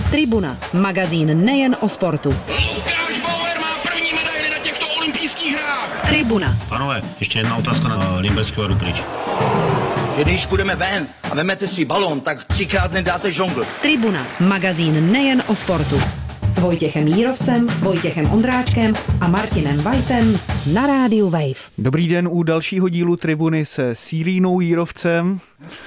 Tribuna, magazín nejen o sportu. Lukáš Bauer má první medaili na těchto olympijských hrách. Tribuna. Panové, ještě jedna otázka na Limberského Rukrič. Když půjdeme ven a vemete si balón, tak 3krát nedáte žongl. Tribuna, magazín nejen o sportu. S Vojtěchem Jírovcem, Vojtěchem Ondráčkem a Martinem Vajtem na rádiu Wave. Dobrý den u dalšího dílu Tribuny se Sírínou Jírovcem.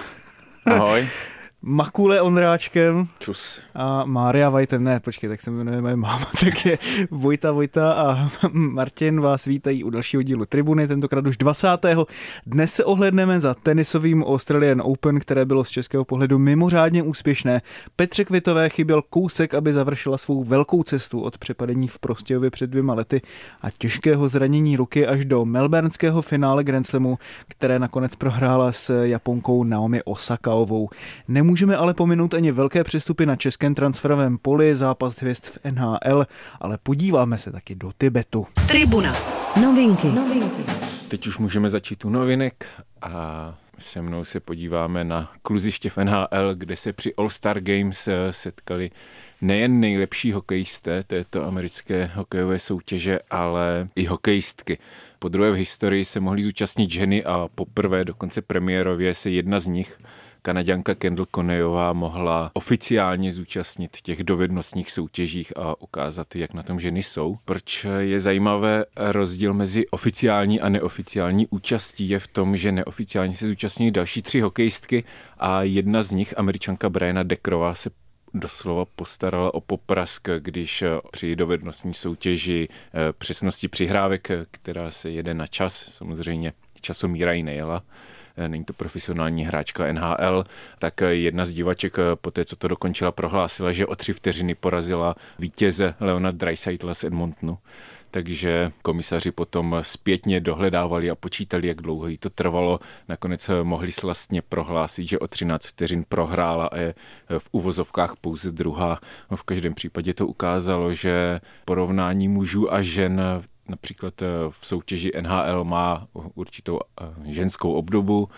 Ahoj. Makule Ondráčkem. Čus. A Mária Vajtem. Ne, počkej, tak se jmenuje moje máma. Tak je Vojta a Martin vás vítají u dalšího dílu Tribuny, tentokrát už 20. Dnes se ohlédneme za tenisovým Australian Open, které bylo z českého pohledu mimořádně úspěšné. Petře Kvitové chyběl kousek, aby završila svou velkou cestu od přepadení v Prostějově před 2 lety a těžkého zranění ruky až do melbourneského finále Grand Slamu, které nakonec prohrála s Japonkou Naomi Osakaovou. Nemůžeme ale pominout ani velké přestupy na českém transferovém poli, zápas hvězd v NHL, ale podíváme se taky do Tibetu. Tribuna. Novinky. Teď už můžeme začít u novinek a se mnou se podíváme na kluziště v NHL, kde se při All-Star Games setkali nejen nejlepší hokejisté této americké hokejové soutěže, ale i hokejistky. Podruhé v historii se mohly zúčastnit ženy a poprvé dokonce premiérově se jedna z nich, Kanaďanka Kendall Coneyová, mohla oficiálně zúčastnit těch dovednostních soutěžích a ukázat, jak na tom ženy jsou. Proč je zajímavé rozdíl mezi oficiální a neoficiální účastí je v tom, že neoficiálně se zúčastní další 3 hokejistky a jedna z nich, Američanka Brianna Deckerová, se doslova postarala o poprask, když při dovednostní soutěži přesnosti přihrávek, která se jede na čas, samozřejmě časomíra ji nejela, není to profesionální hráčka NHL, tak jedna z divaček po té, co to dokončila, prohlásila, že o 3 vteřiny porazila vítěze Leona Draisaitl'a z Edmontonu. Takže komisaři potom zpětně dohledávali a počítali, jak dlouho jí to trvalo. Nakonec mohli slastně prohlásit, že o 13 vteřin prohrála a je v uvozovkách pouze druhá. V každém případě to ukázalo, že porovnání mužů a žen například v soutěži NHL má určitou ženskou obdobu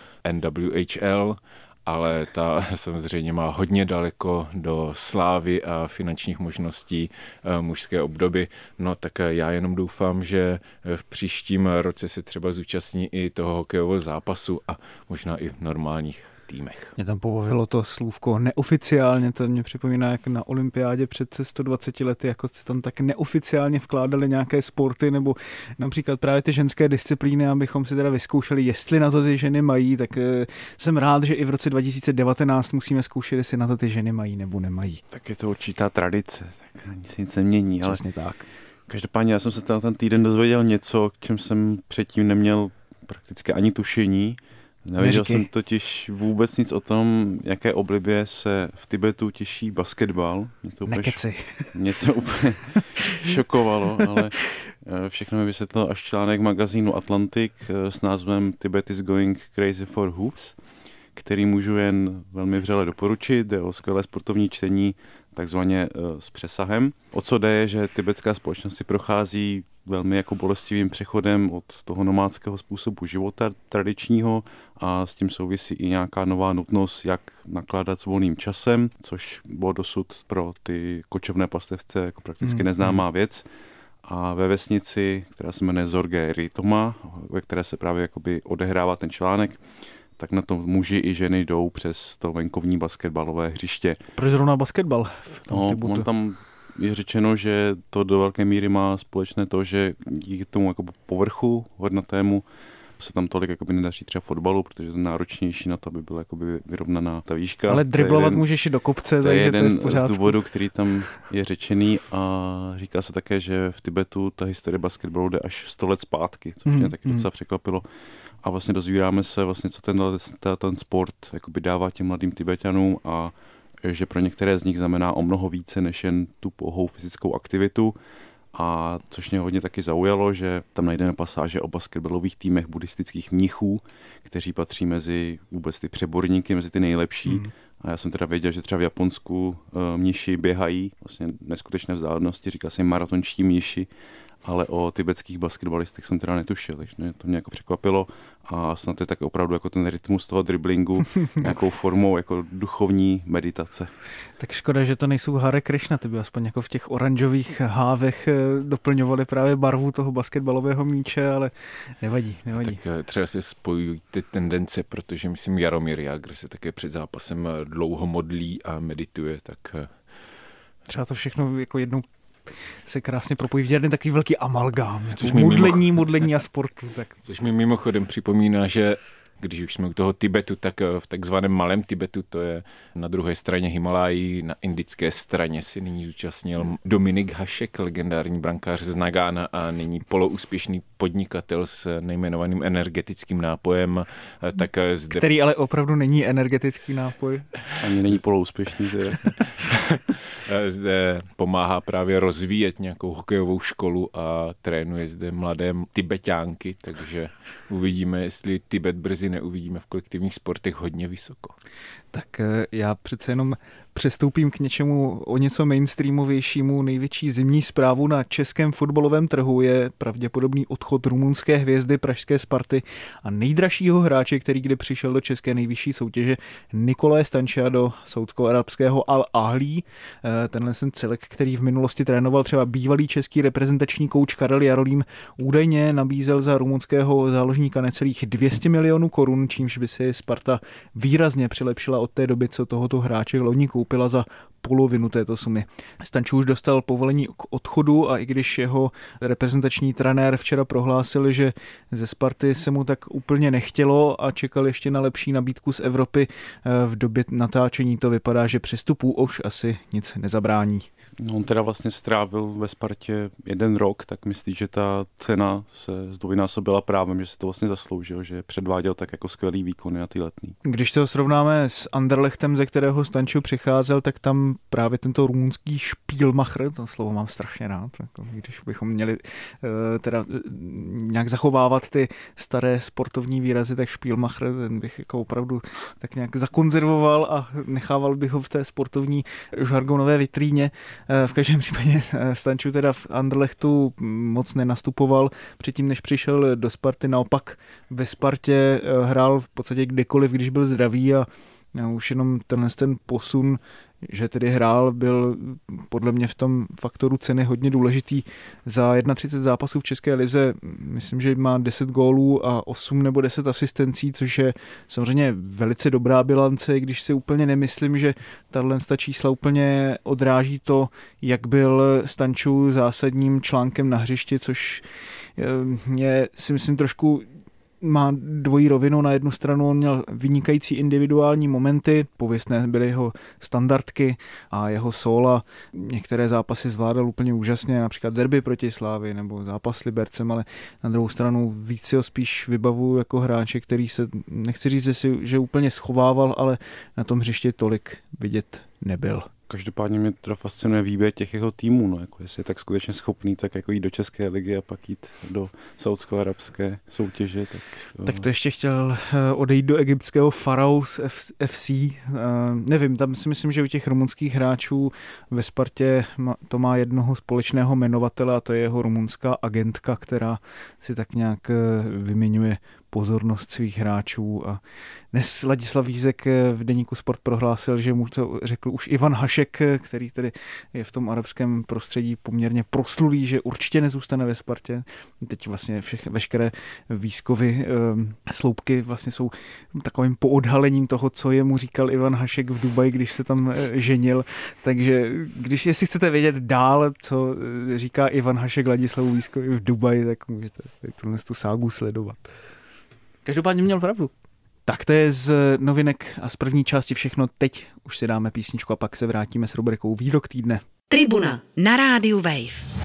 NWHL, ale ta samozřejmě má hodně daleko do slávy a finančních možností mužské obdoby. No tak já jenom doufám, že v příštím roce se třeba zúčastní i toho hokejového zápasu a možná i v normálních týmech. Mě tam pobavilo to slůvko neoficiálně, to mě připomíná, jak na olympiádě před 120 lety, jako se tam tak neoficiálně vkládali nějaké sporty, nebo například právě ty ženské disciplíny, abychom si teda vyzkoušeli, jestli na to ty ženy mají, tak jsem rád, že i v roce 2019 musíme zkoušet, jestli na to ty ženy mají nebo nemají. Tak je to určitá tradice, tak se nic nemění. Přesně ale tak. Každopádně já jsem se ten týden dozvěděl něco, k čem jsem předtím neměl prakticky ani tušení. Nevěděl jsem totiž vůbec nic o tom, jaké oblibě se v Tibetu těší basketbal. Mě to úplně šokovalo, ale všechno mi vysvětlil až článek magazínu Atlantic s názvem Tibet is going crazy for hoops, který můžu jen velmi vřele doporučit. Jde o skvělé sportovní čtení, takzvaně s přesahem. O co jde je, že tibetská společnost si prochází velmi jako bolestivým přechodem od toho nomádského způsobu života tradičního a s tím souvisí i nějaká nová nutnost, jak nakládat s volným časem, což bylo dosud pro ty kočovné pastevce jako prakticky neznámá věc. A ve vesnici, která se jmenuje Zorge Ritoma, ve které se právě jakoby odehrává ten článek, tak na to muži i ženy jdou přes to venkovní basketbalové hřiště. Proč zrovna basketbal? On tam je řečeno, že to do velké míry má společné to, že díky tomu jako povrchu hodnatému se tam tolik jakoby nedaří třeba fotbalu, protože je to náročnější na to, aby byla jakoby vyrovnaná ta výška. Ale driblovat můžeš i do kopce, takže to je jeden z důvodů, který tam je řečený a říká se také, že v Tibetu ta historie basketbalu jde až 100 let zpátky, což mě taky docela překvapilo. A vlastně dozvíráme se, vlastně, co ten sport jakoby dává těm mladým Tibetanům a že pro některé z nich znamená o mnoho více než jen tu pouhou fyzickou aktivitu. A což mě hodně taky zaujalo, že tam najdeme pasáže o basketbalových týmech buddhistických mnichů, kteří patří mezi vůbec ty přeborníky, mezi ty nejlepší. A já jsem teda věděl, že třeba v Japonsku mniši běhají vlastně neskutečné vzdálenosti, říká se jim maratonští mniši. ale o tibetských basketbalistech jsem teda netušil, takže to mě jako překvapilo a snad je tak opravdu jako ten rytmus toho driblingu nějakou formou jako duchovní meditace. Tak škoda, že to nejsou Hare Krishna, ty by aspoň jako v těch oranžových hávech doplňovali právě barvu toho basketbalového míče, ale nevadí. Tak třeba se spojují ty tendence, protože myslím Jaromír Jágr se také před zápasem dlouho modlí a medituje, tak třeba to všechno jako jednou se krásně propojí v jeden takový velký amalgám. Modlení a sportu. Tak. Což mi mimochodem připomíná, že když už jsme u toho Tibetu, tak v takzvaném malém Tibetu, to je na druhé straně Himalájí, na indické straně si nyní zúčastnil Dominik Hašek, legendární brankář z Nagána a nyní poloúspěšný podnikatel s nejmenovaným energetickým nápojem. Tak zde... Který ale opravdu není energetický nápoj. Ani není poloúspěšný. Zde pomáhá právě rozvíjet nějakou hokejovou školu a trénuje zde mladé Tibetánky, takže uvidíme, jestli Tibet brzy neuvidíme v kolektivních sportech hodně vysoko. Tak já přece jenom přestoupím k něčemu o něco mainstreamovějšímu. Největší zimní zprávu na českém fotbalovém trhu je pravděpodobný odchod rumunské hvězdy pražské Sparty a nejdražšího hráče, který kdy přišel do české nejvyšší soutěže, Nikolaje Stanča do saúdsko-arabského Al-Ahlí. Tenhle celek, který v minulosti trénoval třeba bývalý český reprezentační kouč Karel Jarolím, údajně nabízel za rumunského záložníka necelých 200 milionů korun, čímž by si Sparta výrazně přilepšila od té doby, co tohoto hráče loni koupila za polovinu této sumy. Stanču už dostal povolení k odchodu a i když jeho reprezentační trenér včera prohlásil, že ze Sparty se mu tak úplně nechtělo a čekal ještě na lepší nabídku z Evropy, v době natáčení to vypadá, že přestupu už asi nic nezabrání. No, on teda vlastně strávil ve Spartě 1 rok, tak myslí, že ta cena se zdvojnásobila právem, že si to vlastně zasloužil, že předváděl tak jako skvělý výkony na ty letní. Když to srovnáme s Anderlechtem, ze kterého Stanču přicházel, tak tam právě tento rumunský Spielmacher, to slovo mám strašně rád, jako když bychom měli teda nějak zachovávat ty staré sportovní výrazy, tak Spielmacher, ten bych jako opravdu tak nějak zakonzervoval a nechával bych ho v té sportovní žargonové vitríně. V každém případě Stanču teda v Anderlechtu moc nenastupoval předtím, než přišel do Sparty. Naopak ve Spartě hrál v podstatě kdekoliv, když byl zdravý a už jenom ten posun, že tedy hrál, byl podle mě v tom faktoru ceny hodně důležitý. Za 31 zápasů v České lize myslím, že má 10 gólů a 8 nebo 10 asistencí, což je samozřejmě velice dobrá bilance, když si úplně nemyslím, že tato čísla úplně odráží to, jak byl Stanču zásadním článkem na hřišti, což je, si myslím, trošku má dvojí rovinu. Na jednu stranu on měl vynikající individuální momenty, pověstné byly jeho standardky a jeho sóla. Některé zápasy zvládal úplně úžasně, například derby proti Slávii nebo zápas s Libercem, ale na druhou stranu víc si ho spíš vybavu jako hráče, který se, nechci říct, že úplně schovával, ale na tom hřišti tolik vidět nebyl. Každopádně mě teda fascinuje výběr těch jeho týmů, no, jako jestli je tak skutečně schopný, tak jako jít do České ligy a pak jít do saúdsko-arabské soutěže. Tak to ještě chtěl odejít do egyptského Pharaohs FC. Nevím, tam si myslím, že u těch rumunských hráčů ve Spartě to má jednoho společného jmenovatele a to je jeho rumunská agentka, která si tak nějak vyměňuje pozornost svých hráčů. A dnes Ladislav Vízek v deníku Sport prohlásil, že mu to řekl už Ivan Hašek, který tedy je v tom arabském prostředí poměrně proslulý, že určitě nezůstane ve Spartě. Teď vlastně veškeré výzkovy, sloupky vlastně jsou takovým poodhalením toho, co jemu říkal Ivan Hašek v Dubaji, když se tam ženil. Takže jestli chcete vědět dál, co říká Ivan Hašek Ladislavu Vízkovi v Dubaji, tak můžete tu ságu sledovat. Každopádně měl pravdu. Tak to je z novinek a z první části všechno. Teď už si dáme písničku a pak se vrátíme s rubrikou Výrok týdne. Tribuna na rádiu Wave.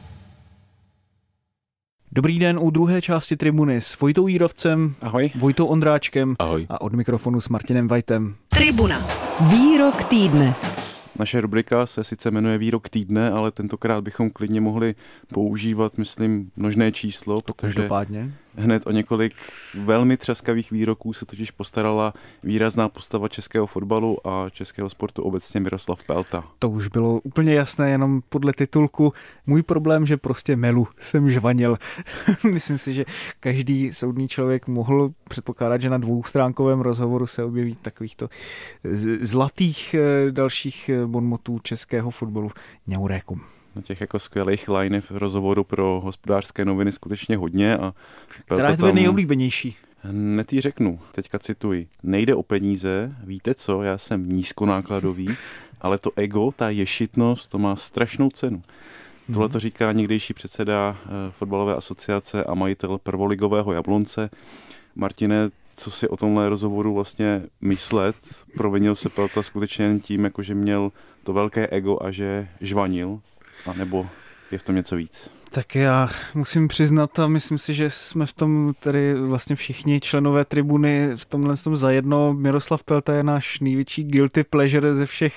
Dobrý den u druhé části Tribuny s Vojtou Jírovcem, ahoj, Vojtou Ondráčkem, ahoj, a od mikrofonu s Martinem Vajtem. Tribuna. Výrok týdne. Naše rubrika se sice jmenuje Výrok týdne, ale tentokrát bychom klidně mohli používat, myslím, množné číslo, protože Hned o několik velmi třaskavých výroků se totiž postarala výrazná postava českého fotbalu a českého sportu obecně Miroslav Pelta. To už bylo úplně jasné, jenom podle titulku. Můj problém, že prostě melu jsem žvanil. Myslím si, že každý soudný člověk mohl předpokládat, že na dvoustránkovém rozhovoru se objeví takovýchto zlatých dalších bonmotů českého fotbalu ňaurékům. Těch jako skvělých line v rozhovoru pro Hospodářské noviny skutečně hodně. A která je tvoje nejoblíbenější? Hned jí řeknu, teďka cituji. Nejde o peníze, víte co, já jsem nízkonákladový, ale to ego, ta ješitnost, to má strašnou cenu. Tohle to říká někdejší předseda fotbalové asociace a majitel prvoligového Jablonce. Martine, co si o tomhle rozhovoru vlastně myslet? Provinil se Pelta skutečně jen tím, jako že měl to velké ego a že žvanil? A nebo je v tom něco víc? Tak já musím přiznat a myslím si, že jsme v tom tady vlastně všichni členové tribuny v tomhle zajedno. Miroslav Pelta je náš největší guilty pleasure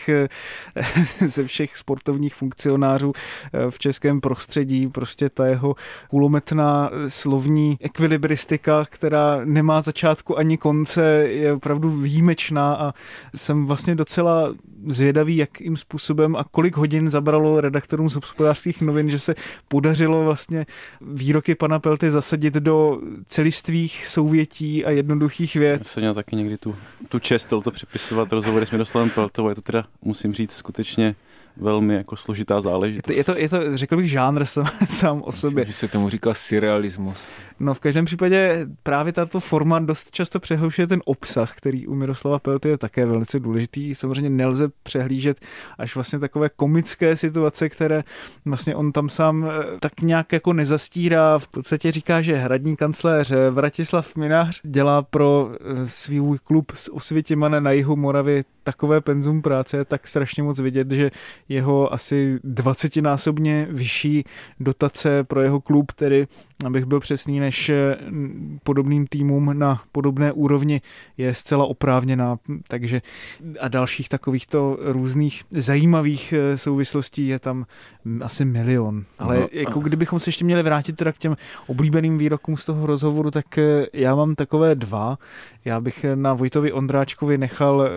ze všech sportovních funkcionářů v českém prostředí. Prostě ta jeho kulometná slovní ekvilibristika, která nemá začátku ani konce, je opravdu výjimečná a jsem vlastně docela zvědavý, jakým způsobem a kolik hodin zabralo redaktorům z Hospodářských novin, že se podařilo vlastně výroky pana Pelty zasadit do celistvých souvětí a jednoduchých vět. Já jsem měl taky někdy tu čest to přepisovat rozhovory s Miroslavem Peltou, je to teda, musím říct, skutečně velmi jako složitá záležitost. Je to řekl bych, žánr sám o sobě. Myslím, že se tomu říká surrealismus. No v každém případě právě tato forma dost často přehlušuje ten obsah, který u Miroslava Pelty je také velice důležitý. Samozřejmě nelze přehlížet až vlastně takové komické situace, které vlastně on tam sám tak nějak jako nezastírá. V podstatě říká, že hradní kancléř Vratislav Mynář dělá pro svůj klub z Osvětimané na jihu Moravy takové penzum práce, je tak strašně moc vidět, že jeho asi 20násobně vyšší dotace pro jeho klub, tedy abych byl přesný, než podobným týmům na podobné úrovni, je zcela oprávněná. Takže a dalších takovýchto různých zajímavých souvislostí je tam asi milion. Ale jako kdybychom se ještě měli vrátit teda k těm oblíbeným výrokům z toho rozhovoru, tak já mám takové dva. Já bych na Vojtovi Ondráčkovi nechal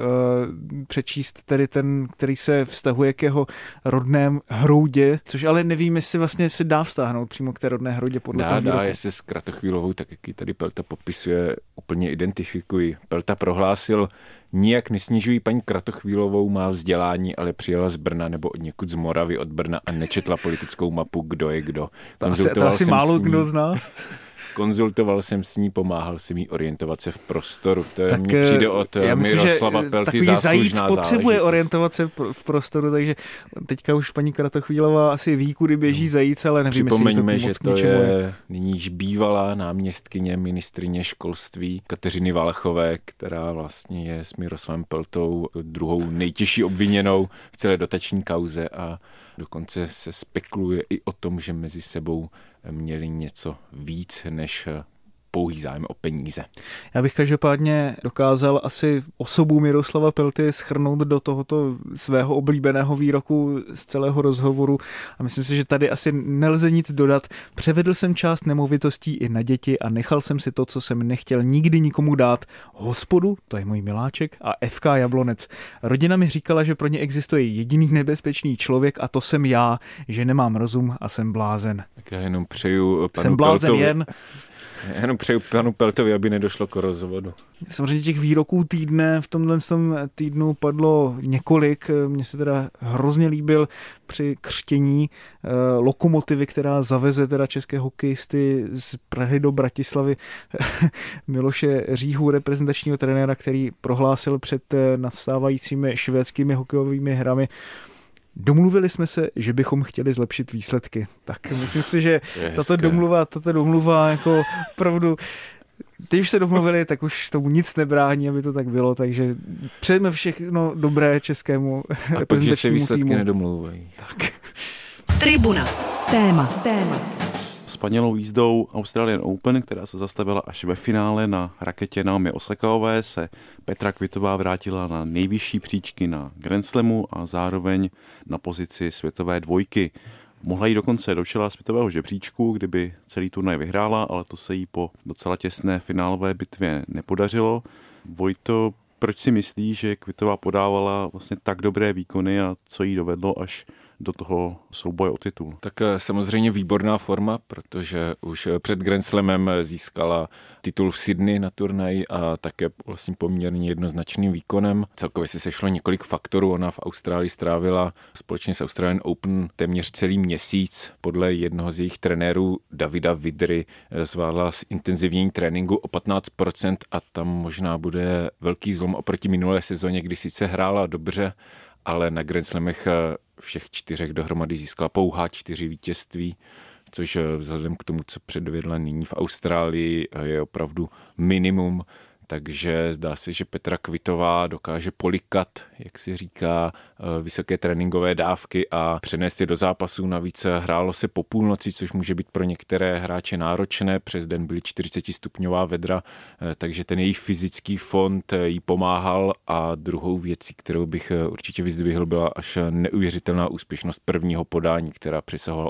přečíst tedy ten, který se vztahuje k jeho rodném hroudě, což ale nevím, jestli vlastně se dá vztáhnout přímo k té rodné hroudě podle toho výroku. Dá, já se s Kratochvílovou, tak jak ji tady Pelta popisuje, úplně identifikuji. Pelta prohlásil, nijak nesnižují paní Kratochvílovou, má vzdělání, ale přijela z Brna nebo od někud z Moravy od Brna a nečetla politickou mapu, kdo je kdo. To asi málo kdo z nás. Konzultoval jsem s ní, pomáhal jsem jí orientovat se v prostoru. To tak mně přijde od Miroslava Pelty záslužná zajíc potřebuje orientovat se v prostoru, takže teďka už paní Kratochvílová asi ví, kudy běží zajíc, ale nevím, připomeňme, že to je nyníž bývalá náměstkyně ministryně školství Kateřiny Valachové, která vlastně je s Miroslavem Peltou druhou nejtěžší obviněnou v celé dotační kauze a dokonce se spekuluje i o tom, že mezi sebou měli něco víc než pouhý zájem o peníze. Já bych každopádně dokázal asi osobu Miroslava Pelty shrnout do tohoto svého oblíbeného výroku z celého rozhovoru a myslím si, že tady asi nelze nic dodat. Převedl jsem část nemovitostí i na děti a nechal jsem si to, co jsem nechtěl nikdy nikomu dát. Hospodu, to je můj miláček, a FK Jablonec. Rodina mi říkala, že pro ně existuje jediný nebezpečný člověk a to jsem já, že nemám rozum a jsem blázen. Tak já jenom přeju jsem blázen jen. Jenom přeju panu Peltovi, aby nedošlo k rozvodu. Samozřejmě těch výroků týdne v tomhle týdnu padlo několik. Mně se teda hrozně líbil při křtění lokomotivy, která zaveze teda české hokejisty z Prahy do Bratislavy. Miloše Říhu, reprezentačního trenéra, který prohlásil před nastávajícími švédskými hokejovými hrami: domluvili jsme se, že bychom chtěli zlepšit výsledky. Tak myslím si, že tato domluva jako opravdu, teď už se domluvili, tak už tomu nic nebrání, aby to tak bylo, takže přejeme všechno dobré českému reprezentačnímu týmu. A pak, že se výsledky nedomluvají. Tak. Tribuna. Téma. Spanělou jízdou Australian Open, která se zastavila až ve finále na raketě Naomi Osakové, se Petra Kvitová vrátila na nejvyšší příčky na Grand Slamu a zároveň na pozici světové dvojky. Mohla jít dokonce do čela světového žebříčku, kdyby celý turnaj vyhrála, ale to se jí po docela těsné finálové bitvě nepodařilo. Vojto, proč si myslí, že Kvitová podávala vlastně tak dobré výkony a co jí dovedlo až do toho souboje o titul? Tak samozřejmě výborná forma, protože už před Grand Slamem získala titul v Sydney na turnaji a také vlastně poměrně jednoznačným výkonem. Celkově se sešlo několik faktorů. Ona v Austrálii strávila společně s Australian Open téměř celý měsíc. Podle jednoho z jejich trenérů Davida Vidry zvládla zintenzivnění tréninku o 15% a tam možná bude velký zlom oproti minulé sezóně, kdy sice hrála dobře, ale na Grand Slamech všech 4 dohromady získala pouhá 4 vítězství, což vzhledem k tomu, co předvedla nyní v Austrálii, je opravdu minimum. Takže zdá se, že Petra Kvitová dokáže polikat, jak se říká, vysoké tréninkové dávky a přenést je do zápasů. Navíc hrálo se po půlnoci, což může být pro některé hráče náročné. Přes den byly 40stupňová vedra, takže ten její fyzický fond jí pomáhal. A druhou věcí, kterou bych určitě vyzdvihl, byla až neuvěřitelná úspěšnost prvního podání, která přesahovala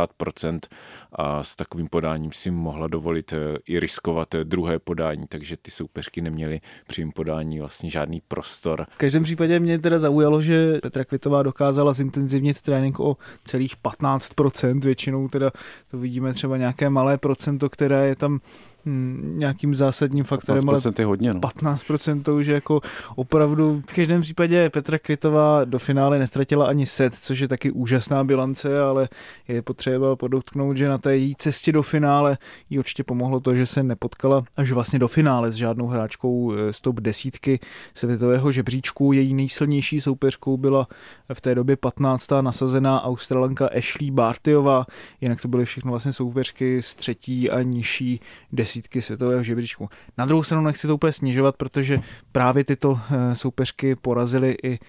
80% a s takovým podáním si mohla dovolit i riskovat druhé podání, takže ty soupeřky neměly při jím podání vlastně žádný prostor. V každém případě mě teda zaujalo, že Petra Kvitová dokázala zintenzivnit trénink o celých 15%, většinou teda to vidíme třeba nějaké malé procento, které je tam nějakým zásadním faktorem, 15% je hodně, no. 15% to už je jako opravdu. V každém případě Petra Kvitová do finále nestratila ani set, což je taky úžasná bilance, ale je potřeba podotknout, že na té její cestě do finále jí určitě pomohlo to, že se nepotkala až vlastně do finále s žádnou hráčkou z top 10 světového žebříčku. Její nejsilnější soupeřkou byla v té době 15. nasazená Australanka Ashley Bartyová, jinak to byly všechno vlastně soupeřky z 3. a nižší 10 světového žebříčku. Na druhou stranu nechci to úplně snižovat, protože právě tyto soupeřky porazily i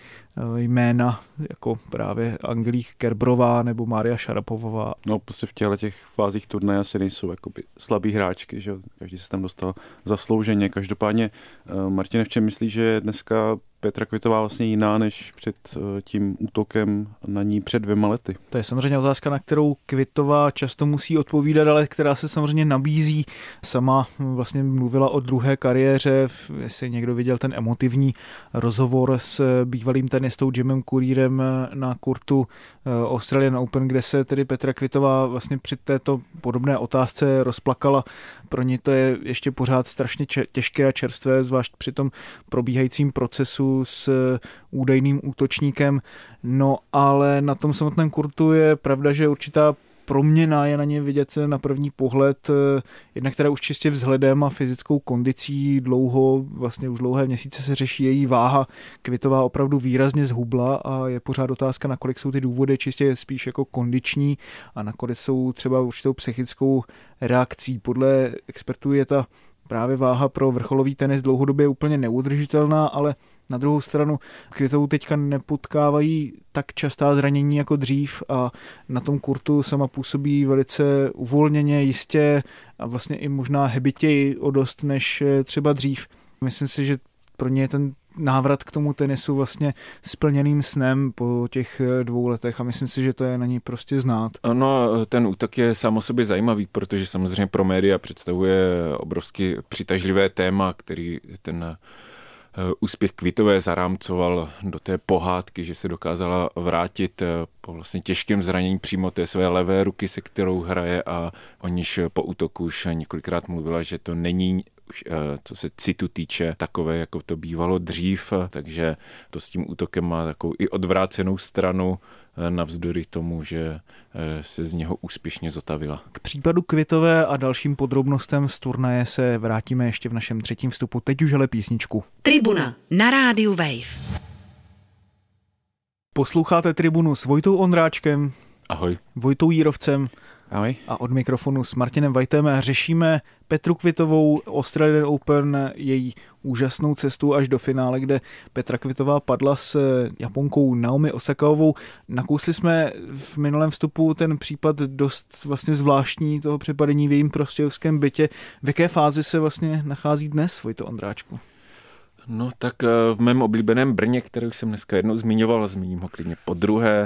jména jako právě Angelique Kerberová nebo Mária Šarapovová. No prostě v těch fázích turnaje asi nejsou jakoby slabý hráčky, že každý se tam dostal zaslouženě. Každopádně Martine, v čem myslíš, že je dneska Petra Kvitová vlastně jiná než před tím útokem na ní před 2 lety? To je samozřejmě otázka, na kterou Kvitová často musí odpovídat, ale která se samozřejmě nabízí. Sama vlastně mluvila o druhé kariéře, jestli někdo viděl ten emotivní rozhovor s bývalým tenistou Jimem Courierem na kurtu Australian Open, kde se tedy Petra Kvitová vlastně při této podobné otázce rozplakala. Pro ně to je ještě pořád strašně těžké a čerstvé, zvlášť při tom probíhajícím procesu s údajným útočníkem. No ale na tom samotném kurtu je pravda, že určitá proměna je na ně vidět na první pohled, jednak teda už čistě vzhledem a fyzickou kondicí vlastně už dlouhé měsíce se řeší její váha. Kvitová opravdu výrazně zhubla a je pořád otázka, nakolik jsou ty důvody čistě spíš jako kondiční a nakolik jsou třeba určitou psychickou reakcí. Podle expertů je ta právě váha pro vrcholový tenis dlouhodobě úplně neudržitelná, ale na druhou stranu Kvitovou teďka nepotkávají tak častá zranění jako dřív a na tom kurtu sama působí velice uvolněně, jistě a vlastně i možná hebitěji o dost než třeba dřív. Myslím si, že pro ně je ten návrat k tomu tenisu vlastně splněným snem po těch 2 letech a myslím si, že to je na ní prostě znát. Ano, ten útok je sám o sobě zajímavý, protože samozřejmě pro média představuje obrovsky přitažlivé téma, který ten úspěch Kvitové zarámcoval do té pohádky, že se dokázala vrátit po vlastně těžkém zranění přímo té své levé ruky, se kterou hraje a o níž po útoku už několikrát mluvila, že to není, co se citu týče, takové, jako to bývalo dřív, takže to s tím útokem má takovou i odvrácenou stranu, navzdory tomu, že se z něho úspěšně zotavila. K případu Kvitové a dalším podrobnostem z turnaje se vrátíme ještě v našem 3. vstupu. Teď už ale písničku. Tribuna na rádiu Wave. Posloucháte Tribunu s Vojtou Ondráčkem. Ahoj. Vojtou Jírovcem. Ahoj. A od mikrofonu s Martinem Vajtem řešíme Petru Kvitovou, Australian Open, její úžasnou cestu až do finále, kde Petra Kvitová padla s Japonkou Naomi Osakaovou. Nakousli jsme v minulém vstupu ten případ dost vlastně zvláštní toho přepadení v jejím prostějovském bytě. V jaké fázi se vlastně nachází dnes, Vojto Ondráčku? No tak v mém oblíbeném Brně, který už jsem dneska jednou zmiňoval, zmíním ho klidně podruhé,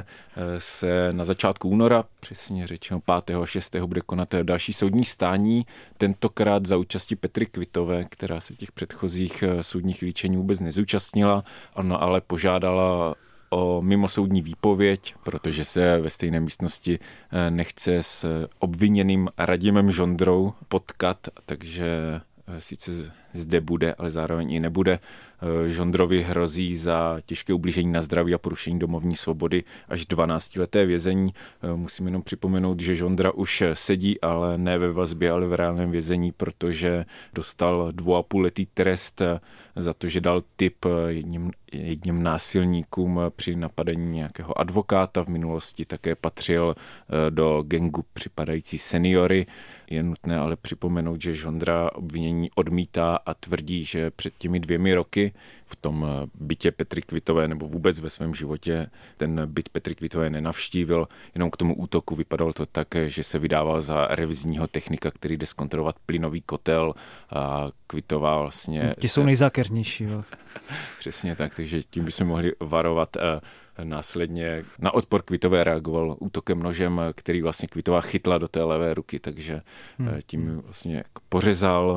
se na začátku února, přesně řečeno 5. a 6. bude konat další soudní stání, tentokrát za účasti Petry Kvitové, která se těch předchozích soudních líčení vůbec nezúčastnila, ale požádala o mimosoudní výpověď, protože se ve stejné místnosti nechce s obviněným Radimem Žondrou potkat, takže sice zde bude, ale zároveň i nebude. Žondrovi hrozí za těžké ublížení na zdraví a porušení domovní svobody až 12leté vězení. Musím jenom připomenout, že Žondra už sedí, ale ne ve vazbě, ale v reálném vězení, protože dostal 2,5letý trest za to, že dal tip jedním násilníkům při napadení nějakého advokáta. V minulosti také patřil do gangu připadající seniory. Je nutné ale připomenout, že Žondra obvinění odmítá a tvrdí, že před těmi 2 roky v tom bytě Petry Kvitové nebo vůbec ve svém životě ten byt Petry Kvitové nenavštívil. Jenom k tomu útoku vypadalo to tak, že se vydával za revizního technika, který jde zkontrolovat plynový kotel a Kvitová vlastně... Ti jsou nejzákeřnější. Přesně tak, takže tím bychom mohli varovat. Následně na odpor Kvitové reagoval útokem nožem, který vlastně Kvitová chytla do té levé ruky, takže tím vlastně pořezal.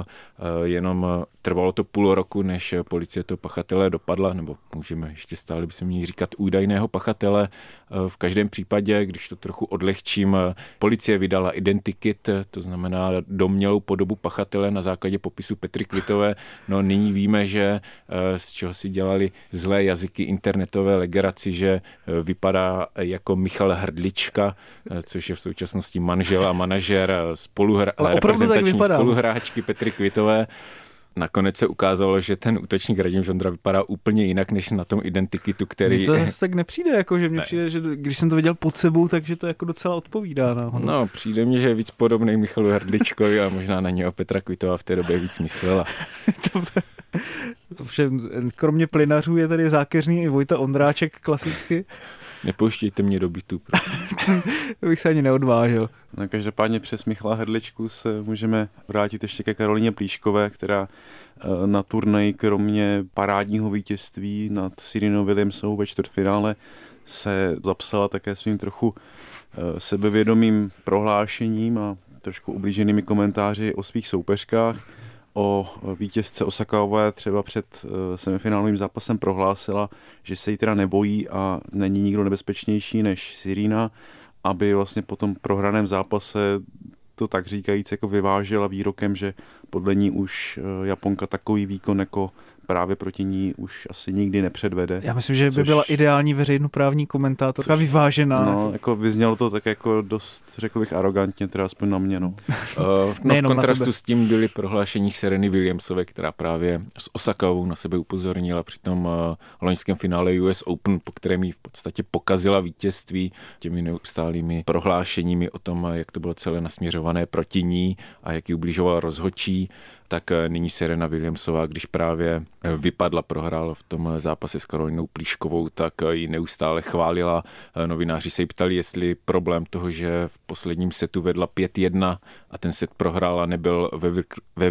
Jenom trvalo to půl roku, než policie to pachatele dopadla, nebo můžeme ještě stále by se měli říkat údajného pachatele. V každém případě, když to trochu odlehčím, policie vydala identikit, to znamená domnělou podobu pachatele na základě popisu Petry Kvitové. No nyní víme, že z čeho si dělali zlé jazyky internetové legraci, že vypadá jako Michal Hrdlička, což je v současnosti manžel a manažer reprezentační spoluhráčky Petry Kvitové. Nakonec se ukázalo, že ten útočník Radim Žondra vypadá úplně jinak, než na tom identikitu, který... Mně to tak nepřijde, jako, že mně přijde, že když jsem to viděl pod sebou, takže to jako docela odpovídá. No, přijde mně, že je víc podobný Michalu Hrdličkovi a možná na něho Petra Kvitová v té době víc myslela. Kromě plynařů je tady zákeřný i Vojta Ondráček klasicky. Nepouštějte mě do bytu, prosím. Bych se ani neodvážil. No, každopádně přes Michala Hrdličku se můžeme vrátit ještě ke Karolíně Plíškové, která na turnaji kromě parádního vítězství nad Serenou Williamsovou ve čtvrtfinále se zapsala také svým trochu sebevědomým prohlášením a trošku ublíženými komentáři o svých soupeřkách. O vítězce Osakaové třeba před semifinálovým zápasem prohlásila, že se jí teda nebojí a není nikdo nebezpečnější než Serena, aby vlastně po tom prohraném zápase to tak říkajíc jako vyvážela výrokem, že podle ní už Japonka takový výkon jako právě proti ní už asi nikdy nepředvede. Já myslím, že by byla ideální veřejnoprávní komentátorka, vyvážená. No, jako vyznělo to tak jako dost, řekl bych, arrogantně, teda aspoň na mě. No. V kontrastu s tím byly prohlášení Sereny Williamsové, která právě s Osakavou na sebe upozornila při tom loňském finále US Open, po kterém jí v podstatě pokazila vítězství těmi neustálými prohlášeními o tom, jak to bylo celé nasměřované proti ní a jak ji ubližoval rozhodčí. Tak nyní Serena Williamsová, když právě vypadla, prohrála v tom zápase s Karolínou Plíškovou, tak ji neustále chválila. Novináři se jí ptali, jestli problém toho, že v posledním setu vedla 5-1 a ten set prohrála, nebyl ve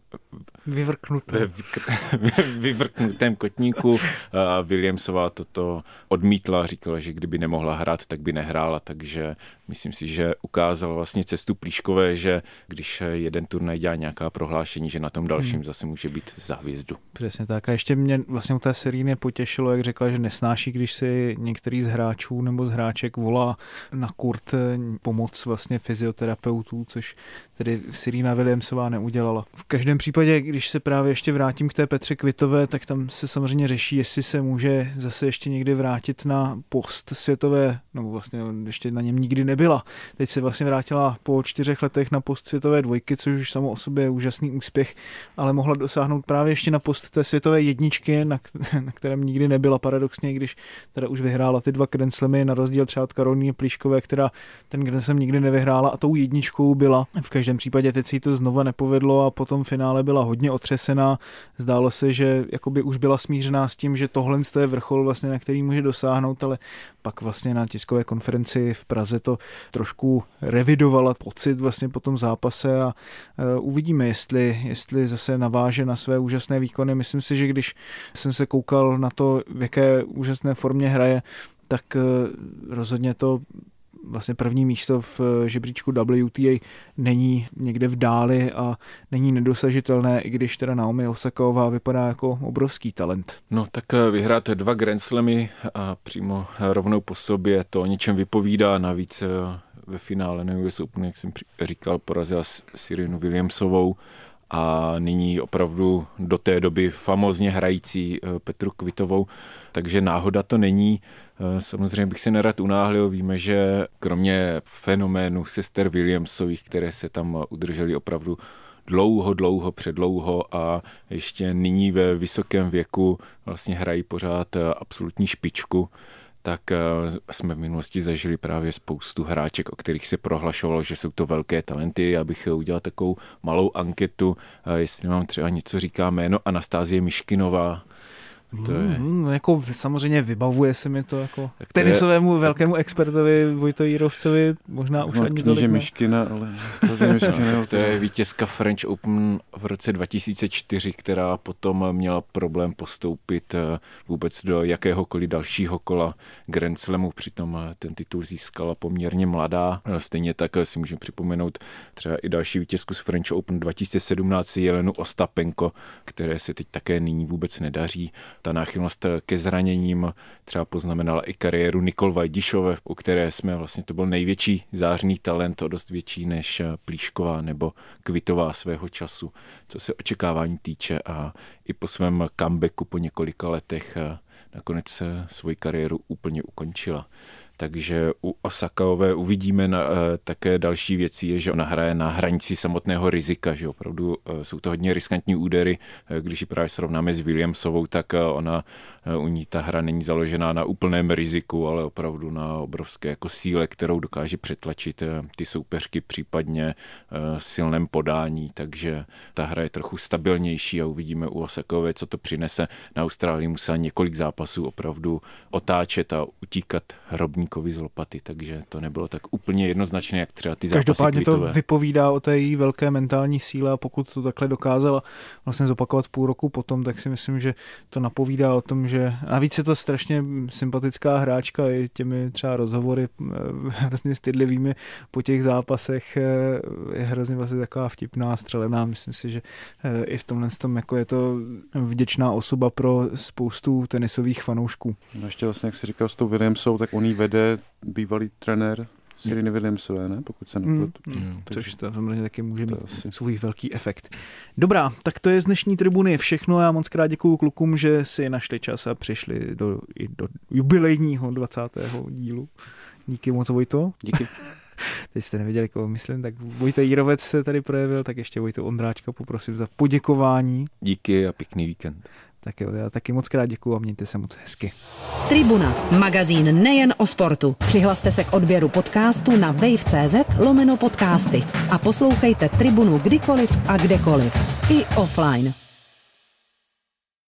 vyvrknutém kotníku. A Williamsová toto odmítla, říkala, že kdyby nemohla hrát, tak by nehrála, takže myslím si, že ukázala vlastně cestu Plíškové, že když jeden turnaj dělá nějaká prohlášení, že na tom dalším zase může být za hvězdu. Přesně tak. A ještě mě vlastně u té Sereny potěšilo, jak řekla, že nesnáší, když si některý z hráčů nebo z hráček volá na kurt pomoc vlastně fyzioterapeutů, což tedy Serena Williamsová neudělala. V každém případě, když se právě ještě vrátím k té Petře Kvitové, tak tam se samozřejmě řeší, jestli se může zase ještě někdy vrátit na post světové, nebo vlastně ještě na něm nikdy nebyla. Teď se vlastně vrátila po 4 letech na post světové dvojky, což už samo o sobě je úžasný úspěch, ale mohla dosáhnout právě ještě na post té světové jedničky, na kterém nikdy nebyla paradoxně, když teda už vyhrála ty 2 Grand Slamy, na rozdíl třeba od Karolíny Plíškové, která ten Grand Slam nikdy nevyhrála a tou jedničkou byla. V každém případě teď se jí to znova nepovedlo a potom v finále byla hodně otřesená. Zdálo se, že jakoby už byla smířená s tím, že tohle je vrchol, vlastně, na který může dosáhnout, ale pak vlastně na tiskové konferenci v Praze to trošku revidovala pocit vlastně po tom zápase a uvidíme, jestli jestli zase naváže na své úžasné výkony. Myslím si, že když jsem se koukal na to, v jaké úžasné formě hraje, tak rozhodně to vlastně první místo v žebříčku WTA není někde v dáli a není nedosažitelné, i když teda Naomi Osaková vypadá jako obrovský talent. No tak vyhrát 2 Grand Slamy a přímo rovnou po sobě, to o něčem vypovídá, navíc ve finále na US Open, jak jsem říkal, porazila Serenu Williamsovou a nyní opravdu do té doby famózně hrající Petru Kvitovou, takže náhoda to není. Samozřejmě bych se nerad unáhlil, víme, že kromě fenoménu sester Williamsových, které se tam udržely opravdu předlouho a ještě nyní ve vysokém věku vlastně hrají pořád absolutní špičku, tak jsme v minulosti zažili právě spoustu hráček, o kterých se prohlašovalo, že jsou to velké talenty. Já bych udělal takovou malou anketu, jestli vám třeba něco říká jméno Anastázie Miškinová. To je... jako samozřejmě vybavuje se mi to jako k tenisovému velkému expertovi Vojtovi Jírovcovi, možná už ani tolik ne. Miškina, ale to je vítězka French Open v roce 2004, která potom měla problém postoupit vůbec do jakéhokoliv dalšího kola Grand Slamu, přitom ten titul získala poměrně mladá. Stejně tak si můžeme připomenout třeba i další vítězku z French Open 2017 Jelenu Ostapenko, které se teď také nyní vůbec nedaří. Ta náchylnost ke zraněním třeba poznamenala i kariéru Nicole Vajdišové, u které jsme vlastně, to byl největší zářný talent, o dost větší než Plíšková nebo Kvitová svého času, co se očekávání týče, a i po svém comebacku po několika letech nakonec svoji kariéru úplně ukončila. Takže u Osakové uvidíme také další věci, je, že ona hraje na hranici samotného rizika, že opravdu jsou to hodně riskantní údery. Když ji právě srovnáme s Williamsovou, tak u ní ta hra není založená na úplném riziku, ale opravdu na obrovské jako síle, kterou dokáže přetlačit ty soupeřky, případně silném podání, takže ta hra je trochu stabilnější a uvidíme u Osakové, co to přinese. Na Austrálii musela několik zápasů opravdu otáčet a utíkat hrobníkovi z lopaty, takže to nebylo tak úplně jednoznačné, jak třeba ty zápasy Každopádně Kvitové. To vypovídá o té její velké mentální síle, a pokud to takhle dokázala vlastně zopakovat půl roku potom, tak si myslím, že to napovídá o tom, že navíc je to strašně sympatická hráčka, i těmi třeba rozhovory hrozně stydlivými po těch zápasech je hrozně vlastně taková vtipná, střelená. Myslím si, že i v tomhle tom jako je to vděčná osoba pro spoustu tenisových fanoušků. No ještě vlastně, jak jsi říkal s tou Williamsou, tak on jí vede bývalý trenér Sereny Williamsové, ne? Pokud se nepletu. Což to samozřejmě taky může mít svůj velký efekt. Dobrá, tak to je z dnešní tribuny všechno. Já moc krát děkuju klukům, že si našli čas a přišli do jubilejního 20. dílu. Díky moc, Vojto. Díky. Teď jste nevěděli, koho myslím, tak Vojta Jírovec se tady projevil, tak ještě Vojtu Ondráčka poprosím za poděkování. Díky a pěkný víkend. Tak jo, já taky moc krát děkuju a mějte se moc hezky. Tribuna, magazín nejen o sportu. Přihlaste se k odběru podcastu na wave.cz/podcasty a poslouchejte Tribunu kdykoliv a kdekoliv. I offline.